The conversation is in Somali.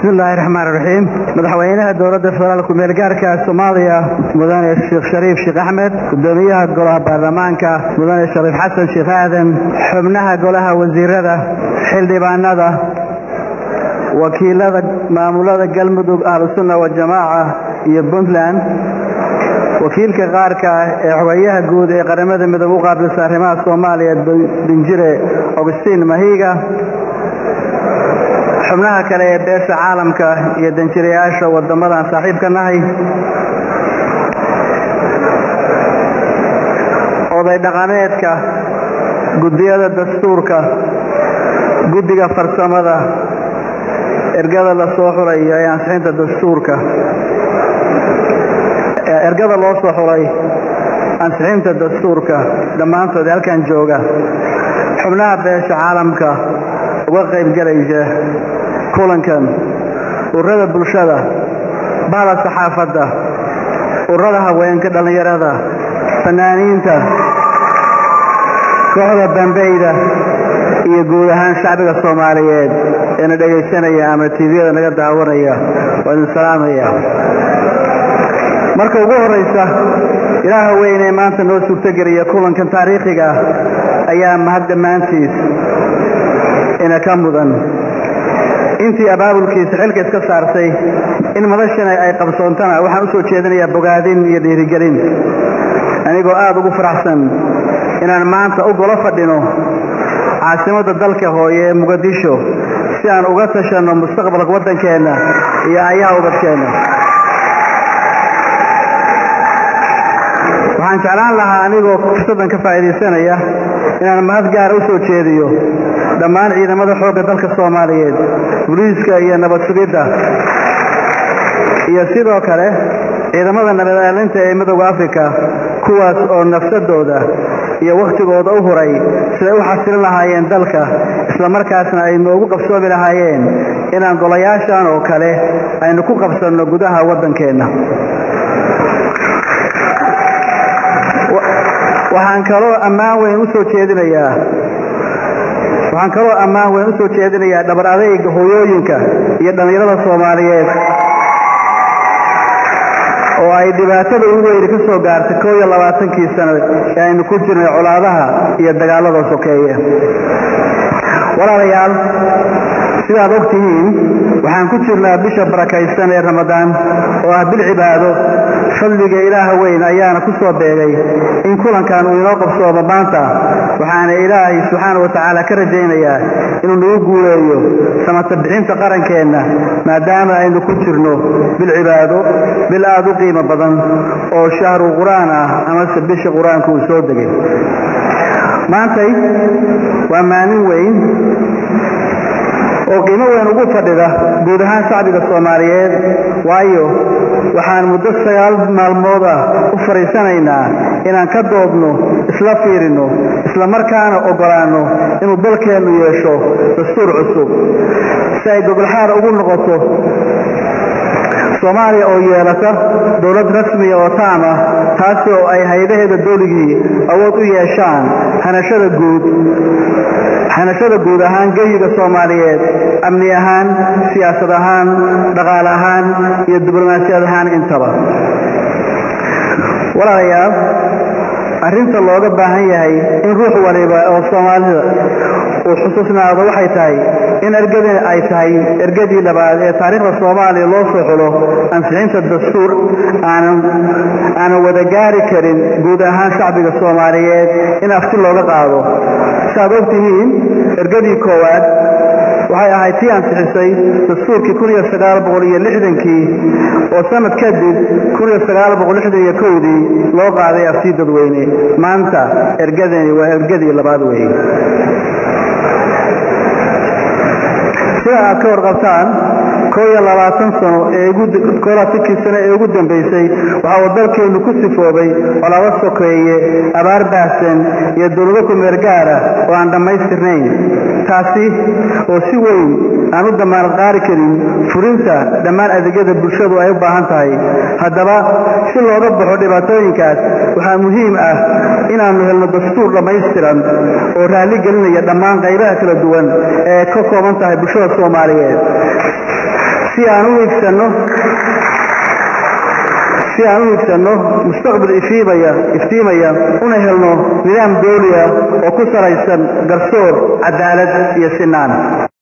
بسم الله الرحمن الرحيم. مدحوينها دولة فدرالك وميلقارك الصومالية مدن الشيخ شريف شيخ أحمد، قدوميها قولها برلمانك مدن الشريف حسن شيخ آدم، حبنها قولها وزيرة حلدي بانada وكيلة مامولة قلمدوق أهل السنة والجماعة iyo Puntland wakiilka qaarka ee xoghayaha guud ee qaramada midowga u qaabilsan arrimaha Soomaaliya Dinjire Augustine Mahiga xubnaha kale ee beesha caalamka iyo danjireyaasha wadamadan saaxiibka nahay oday dhaqameedka gudiyada dastuurka gudiga farsamada ergada la soo xulay ee ansixinta dastuurka ergada loo soo xulay ansixinta dastuurka dhamaantood halkan jooga xubnaha beesha caalamka uga qayb galaysa kulankan ururada bulshada baala saxaafadda ururada haweenka dhalinyarada fanaaniinta kooxda bambeyda iyo guud ahaan shacbiga Soomaaliyeed ee dhageysanaya ama TV-da naga daawanaya waan salaamaya marka ugu horeysa ilaaha weyn ee maanta noo suurtageliya kulankan taariikhiga ayaa mahad dhamaantiis ina ka mudan intii abaabulkiisa xilka iska saartay in madashana ay qabsoontana waxaan u soo jeedinayaa bogaadin iyo dhiirigelin anigoo aad ugu faraxsan inaan maanta u golo fadhino caasimada dalka hooye ee Muqdisho si aan uga tashano mustaqbalka wadankeena iyo ayaha ubadkeena waxaan jeclaan lahaa anigoo fursadan ka faa'iideysanaya inaan mahad gaar u soo jeediyo dhammaan ciidamada xoogga dalka Soomaaliyeed booliiska iyo nabad sugidda iyo sidoo kale ciidamada nabad ilaalinta ee Midowga Afrika kuwaas oo nafsadooda iyo waqtigooda u huray sida u xasilin lahaayeen dalka isla markaasna ay noogu qabsoomi lahaayeen inaan golayaashan oo kale aynu ku qabsano gudaha wadankeena waxaan kaloo ammaan weyn u soo jeedinayaa dhabar adayga hooyooyinka iyo dhalinyarada Soomaaliyeed oo ay dhibaatada ugu weyn ka soo gaartay 22 sano ee aynu ku jirnay colaadaha iyo dagaalada sokeeye walaalayaal sidaad ogtihiin waxaan ku jirnaa bisha barakaysan ee Ramadaan oo ah bil cibaado fadliga Ilaaha weyn ayaana ku soo beegay in kulankan uu inoo qabsoomo maanta waxaana Ilaahay subxaanahu wa ta'aala ka rajaynayaa inuu nagu guuleeyo samata bixinta qarankeena maadaama aynu ku jirno bil cibaado bil aad u qiimo badan oo shahru quraan ah ama bisha quraanka uu soo degay maantay waa maalin weyn oo qiimo weyn ugu fadhida guud ahaan shacbiga Soomaaliyeed waayo waxaan muddo 9 maalmood u fariisanaynaa inaan ka doodno isla fiirino isla markaana ogolaano inuu dalkeenu yeesho dastuur cusub si ay gogolxaar ugu noqoto Soomaaliya oo yeelata dawlad rasmi oo taam ah taas oo ay hay'adaheeda dawladii awood u yeeshaan hanashada guud ahaan geeyiga Soomaaliyeed amni ahaan siyaasad ahaan dhaqaale ahaan iyo diblomaasiyad ahaan intaba walaalayaal arrinta looga baahan yahay in ruux waliba oo Soomaalida oo xusuusnaado waxay tahay in ergadii ay tahay ergadii labaad ee taariikhda Soomaaliya loo soo xulo ansixinta dastuur aan wada gaari karin guud ahaan shacbiga Soomaaliyeed in afti looga qaado saad ogtihiin ergadii koowaad waxay ahayd tii ansixisay dastuurkii 1960 oo sanad kadib 1961 loo qaaday afti dadweyne maanta ergadani waa ergadii labaad weeye sida aad ka warqabtaan 22 sano ee ugu dambeysay waxa uu dalkeenu ku sifoobay colaado sokeeye abaar baahsan iyo dawlado ku meel gaar ah oo aan dhamaystirnayn taasi oo si weyn aan u damaanad qaari karin furinta dhammaan adeegyada bulshadu ay u baahan tahay haddaba si looga baxo dhibaatooyinkaas waxaa muhiim ah inaanu helno dastuur dhamaystiran oo raali gelinaya dhammaan qaybaha kala duwan ee ka kooban tahay bulshada Soomaaliyeed si si aan u iibsano mustaqbal iftiimaya una helno nidaam dawli ah oo ku salaysan garsoor cadaalad iyo sinaan